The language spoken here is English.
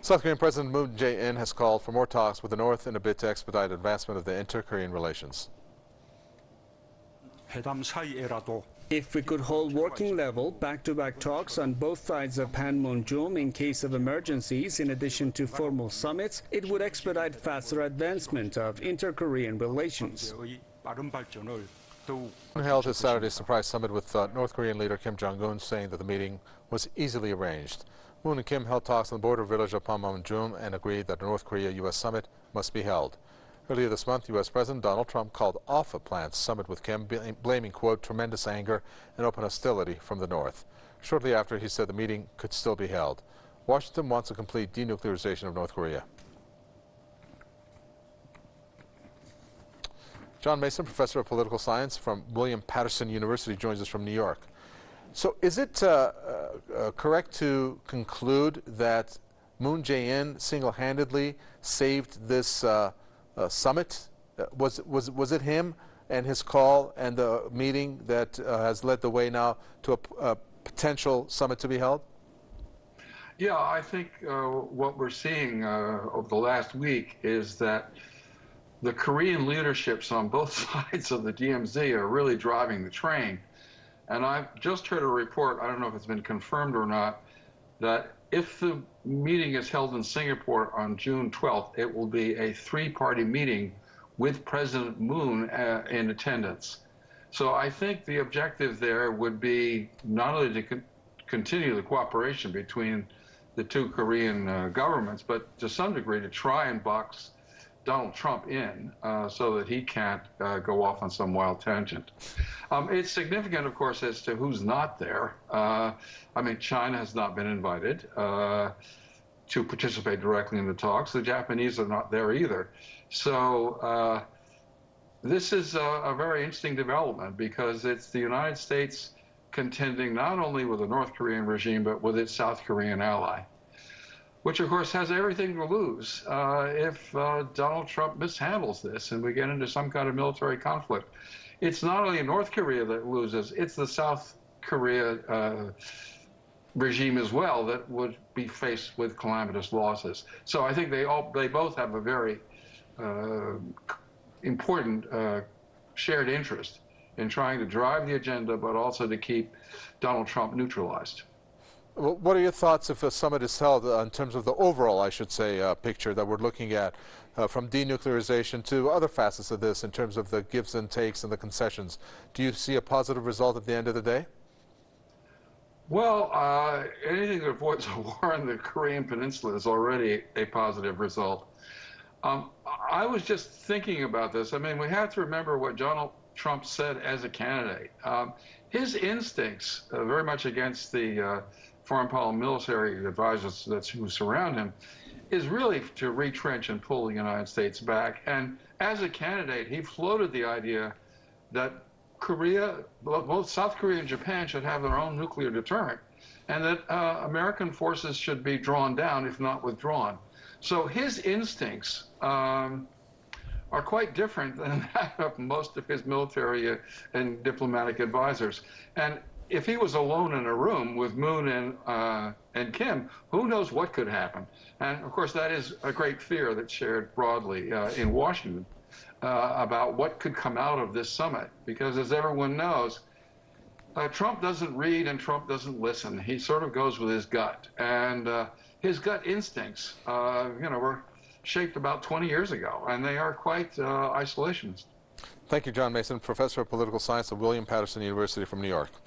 South Korean President Moon Jae-in has called for more talks with the North in a bid to expedite advancement of the inter-Korean relations. If we could hold working-level, back-to-back talks on both sides of Panmunjom in case of emergencies, in addition to formal summits, it would expedite faster advancement of inter-Korean relations. Moon held his Saturday surprise summit with North Korean leader Kim Jong-un, saying that the meeting was easily arranged. Moon and Kim held talks in the border village of Panmunjom and agreed that the North Korea-U.S. summit must be held. Earlier this month, U.S. President Donald Trump called off a planned summit with Kim, blaming, quote, tremendous anger and open hostility from the North. Shortly after, he said the meeting could still be held. Washington wants a complete denuclearization of North Korea. John Mason, professor of political science from William Patterson University, joins us from New York. So is it correct to conclude that Moon Jae-in single-handedly saved this summit? Was it him and his call and the meeting that has led the way now to a potential summit to be held? Yeah, I think what we're seeing over the last week is that the Korean leaderships on both sides of the DMZ are really driving the train. And I've just heard a report, I don't know if it's been confirmed or not, that if the meeting is held in Singapore on June 12th, it will be a three-party meeting with President Moon in attendance. So I think the objective there would be not only to continue the cooperation between the two Korean governments, but to some degree to try and box Donald Trump in so that he can't go off on some wild tangent. It's significant, of course, as to who's not there. I mean, China has not been invited to participate directly in the talks. The Japanese are not there either. So this is a very interesting development because it's the United States contending not only with the North Korean regime, but with its South Korean ally, which of course has everything to lose if Donald Trump mishandles this and we get into some kind of military conflict. It's not only North Korea that loses, it's the South Korea regime as well that would be faced with calamitous losses. So I think they both have a very important shared interest in trying to drive the agenda, but also to keep Donald Trump neutralized. Well, what are your thoughts if a summit is held in terms of the overall, I should say, picture that we're looking at from denuclearization to other facets of this in terms of the gives and takes and the concessions? Do you see a positive result at the end of the day? Well, anything that avoids a war in the Korean Peninsula is already a positive result. I was just thinking about this. I mean, we have to remember what Donald Trump said as a candidate. His instincts, very much against the foreign policy military advisors who surround him, is really to retrench and pull the United States back. And as a candidate, he floated the idea that Korea, both South Korea and Japan, should have their own nuclear deterrent, and that American forces should be drawn down, if not withdrawn. So his instincts are quite different than that of most of his military and diplomatic advisors. And if he was alone in a room with Moon and Kim, who knows what could happen? And of course, that is a great fear that's shared broadly in Washington about what could come out of this summit. Because as everyone knows, Trump doesn't read and Trump doesn't listen. He sort of goes with his gut. And his gut instincts, were shaped about 20 years ago, and they are quite isolationist. Thank you, John Mason, professor of political science at William Patterson University from New York.